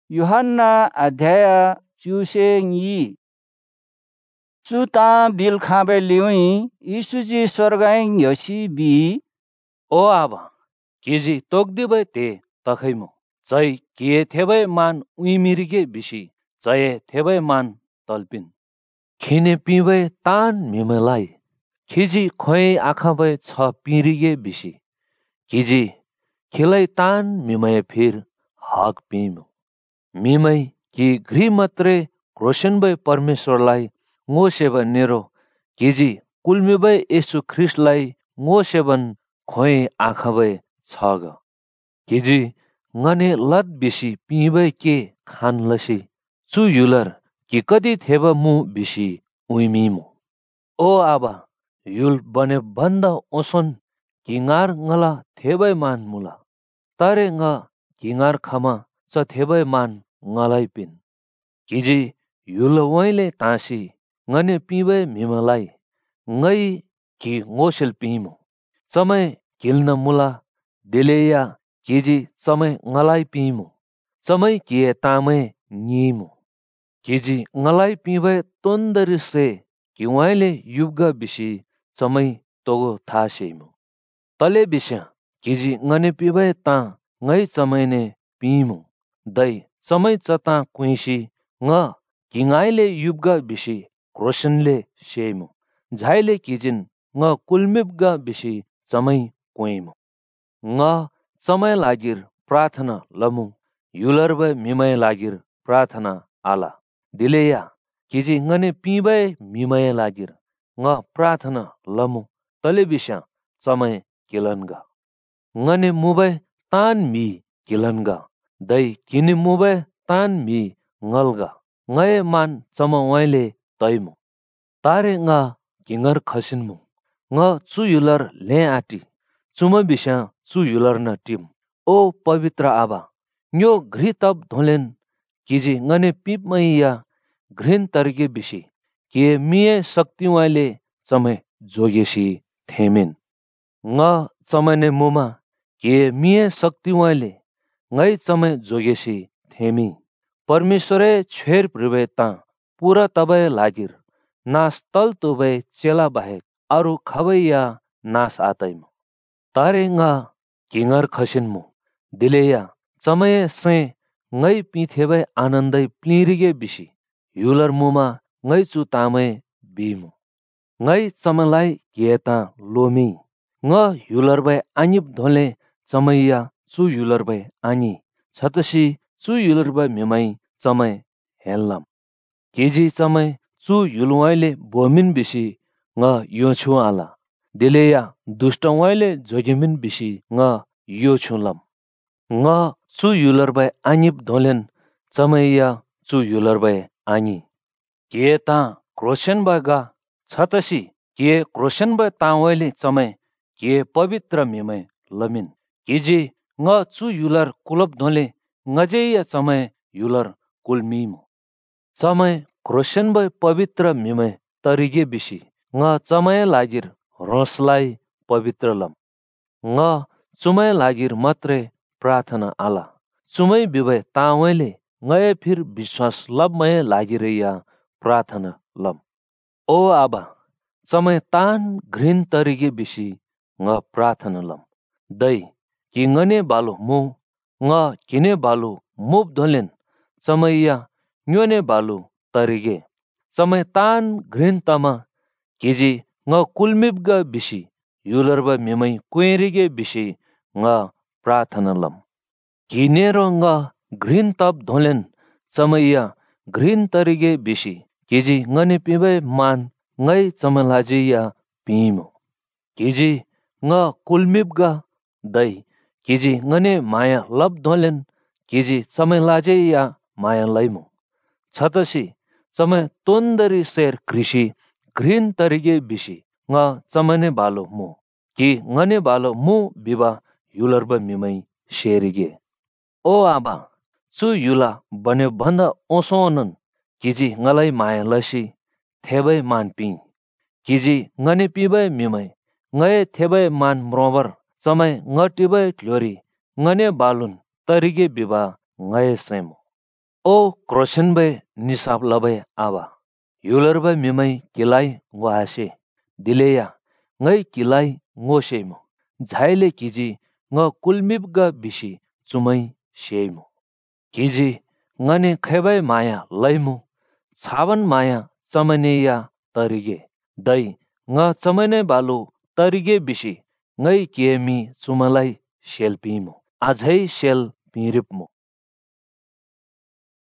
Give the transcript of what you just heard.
Yohanna adhaya chuse Suta bil khabe liwi isuji sorgaing yoshi bi. O aba, kiji tokdibai te takhaimu. Chai kie thebai man uimirige bishi, chai thebai man talpin. Khine pibai tan mimelai. Kiji khoi akhabai छ पिरिगे BC KG खिलै तान मिमय फिर हक पिमु मिमय कि घृ मात्रै क्रोशन बै परमेश्वरलाई ngो सेवन narrow KG कुलमिबै येशू ख्रिस्टलाई ngो सेवन खोइ आँखाबै छ ग किजी ngने लत बिसी पिबै के खान लसी चु युलर कि कति थेब मु बिसी उइमिमु ओ आबा युल बने बन्द ओसन किंगार ngला थेबै मान मुला तारे ng किंगार खमा च थेबै मान ngलाई पिन किजी युल वैले तासी ngने पिबै मिमलाई ngै कि ngोसेल पिमु समय किल्न मुला दिलेया किजी समय ngलाई पिमु समय किए तामै निमु किजी ngलाई पिबै तोन्दरी से कि वैले युग बिसी समय तोगो थासेमु तले बिस्या किजी ngने पिबै ता ngै समयने पिमु दै समय चता कुइसी ng किंगाइले युग बिसी क्रोशनले सेमु झाइले किजिन ng कुलमिबग बिसी समय कुइमु ng समय लागिर प्रार्थना लमु युलर्ब मिमय लागिर प्रार्थना आला दिलेया किजी ngने पिबै मिमय लागिर ng प्रार्थना लमु तले बिस्या समय किलनगा ngने मुबै तान मी किलनगा दै किनि मुबै तान मी ngलगा ngय मान चम वैले तैमु तारे ng किंगर खसिनमु ng चु युलर ले आटी चुम बिस्या चु युलर न टिम ओ पवित्र आबा न्यो घृ तब धोलेन किजी ngने पिप मैया घृन तरगे बिसी के मिए शक्ति वैले चमे जोगेसी थेमेन ng चमने मुमा के मिए शक्ति वैले ngै चमे जोगेसी थेमी परमेश्वरे छेर प्रिवे ता पूरा तबै लागिर नास तल तुबै चेला बाहेक अरु खबैया नास आतैम तारे ng किंगर खसिनमु दिलेया चमय से ngै पिथेबै आनन्दै प्लिरिगे बिसी युलर मुमा ngै चु तामै बिमु ngै चमलाई किएता लोमी ng युलरबै आनिब धोले चमैया चु युलरबै आनी छतसी चु युलरबै मिमै चमय हेल्लम किजी चमय चु युलवाइले बोमिन बिसी ng यो छु आला दिलेया दुष्ट वाइले जोगिमिन बिसी ng यो छुलम ng चु युलरबै आनिब धोलेन चमैया चु युलरबै आनी किएता क्रोशन बगा छतसी के क्रोशन ब तावैले चमय के पवित्र मिमै लमिन किजी ng चु युलर कुलब धोले ngजैया चमय युलर कुलमिमु चमय क्रोशन ब पवित्र मिमै तरिगे बिसी ng चमय लागिर रोसलाई पवित्र लम ng चुमय लागिर मात्रै प्रार्थना आला चुमै बिबै तावैले ngय फिर विश्वास लबमय लागिरया प्रार्थना लम ओ आबा चमय तान घृन तरिगे बिसी ng प्रार्थना लम दै कि ngने बालो मु ng किने बालो मुब धोलेन चमैया न्योने बालो तरिगे चमय तान घृन तमा किजी ng कुलमिबग बिसी युलरब मिमै कुएरिगे बिसी ng प्रार्थना लम किनेरो ng घृन तब धोलेन चमैया घृन तरिगे बिसी किजी ngने पिबै मान ngै चमलाजिया पिमु किजी ng कुलमिबग दै किजी ngने माया लब धोलेन किजी चमलाजिया माया लैमु छतसी चमय तोन्दरी शेर कृषि घृन तरिगे बिसी ng चमने बालो मु कि ngने बालो मु बिबा युलरब मिमै शेरिगे ओ आबा चु युला बने भन्द ओसोनन किजी ngलाई माया लसी थेबै मान पि किजी ngने पिबै मिमै ngय थेबै मान म्रोबर चमय ngटिबै क्लोरी ngने बालुन तरिगे बिबा ngय सेमु O Croshenbe Nisab Labe Aba. Yulerbe Mimai Kilai Ngwase. Dileya Ngai Kilai Ngoshemo. Zaile Kiji Nga Kulmibga Bishi Chumai Shemo. Kiji Ngane Khebe Maya Laimu. Chaban Maya Chamaneya Tarige. Dai Nga Chamane Balu Tarige Bishi Ngai Kiemi Chumalai Shel Pimo. Azhai Shel Piripmo.